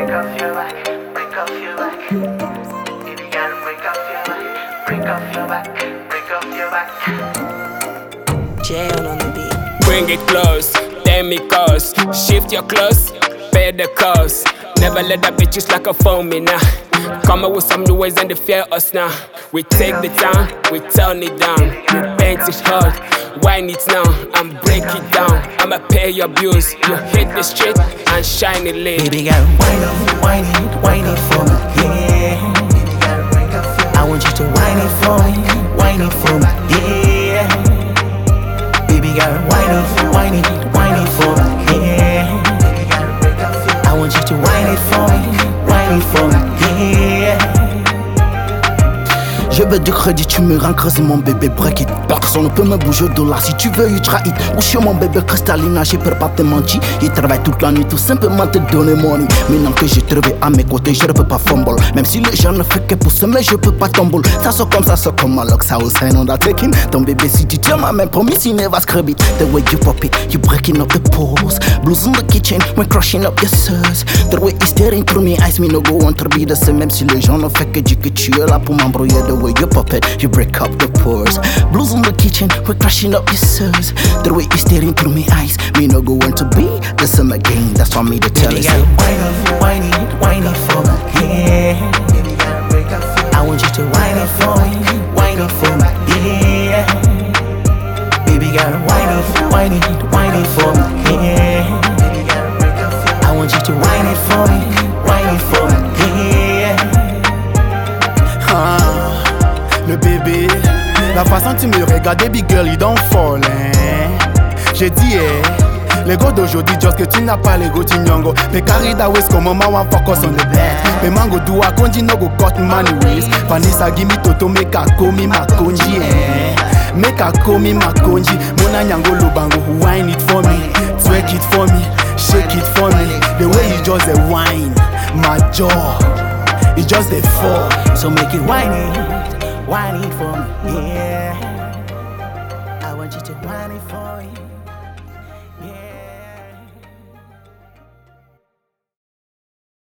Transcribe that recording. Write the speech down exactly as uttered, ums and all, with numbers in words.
break off your back, break off your back. Baby girl, break off your back, break off your back, break off your back. Jay on the beat. Bring it close, tell me cause. Shift your clothes, pay the cost. Never let that bitch just like a phone me now. Come up with some new ways and they fear us now. We take the town, we turn it down. We paint it hard, wine it now and break it down. I'ma pay your bills, you hit the street and shine it lit. Baby girl, wine it, wine it, wine it for me, yeah. Baby girl, break off your. I want you to wine it for me, wine it for me, yeah. Baby girl, wine it, wine it, wine it for me, yeah. Baby girl, break off your. I want you to wine it for me, wine it for me, yeah. Je veux du crédit, tu me rends creuse mon bébé break it. Personne ne peut me bouger de là, si tu veux you try it. Ou chez mon bébé cristalline, j'ai peur pas te mentir. Il travaille toute la nuit, tout simplement te donner money. Maintenant que j'ai trouvé à mes côtés, je ne peux pas fumble. Même si le gens ne fait que pousser, mais je peux pas tomber. Ça sort comme ça, sort comme un lock, ça aussi on a taken. Ton bébé si tu tiens ma main, promis il never scrub it. The way you pop it, you breaking up the pores. Blues in the kitchen, when crushing up your suss. The way you staring through me eyes, me no go want to be the same. Même si le gens ne fait que dire que tu es là pour m'embrouiller. The way you pop it, you break up the pores. Blues in the kitchen, we're crashing up your suss. The way you staring through me eyes, me no go want to be the same again. That's why me to tell Baby you. girl, wine it, wine it, wine it for me, yeah. Baby girl, break off your. I want you to wine it for me, wine it for me, yeah. Baby girl, wine it, wine it, wine it for me, yeah. Baby girl, break off your. I want you to wine it for me, wine it for me, yeah. Ah, le bébé, la façon tu me regardes, baby girl, you don't fall, hein. J'ai dit, eh, les gars d'aujourd'hui, just que tu n'as pas les go tinyongo. Me carry that waist comme maman, one focus on the back. Me mango do a konji no go cut money waist. Vanessa give me toto, make a call me my konji, eh. Make a call me my konji. Mona nyango lubango, wine it for me, twerk it for me, shake it for me. The way you just a wine, my jaw, it just a fall. So make it wine it, wine it for me, yeah. I want you to wine it for me.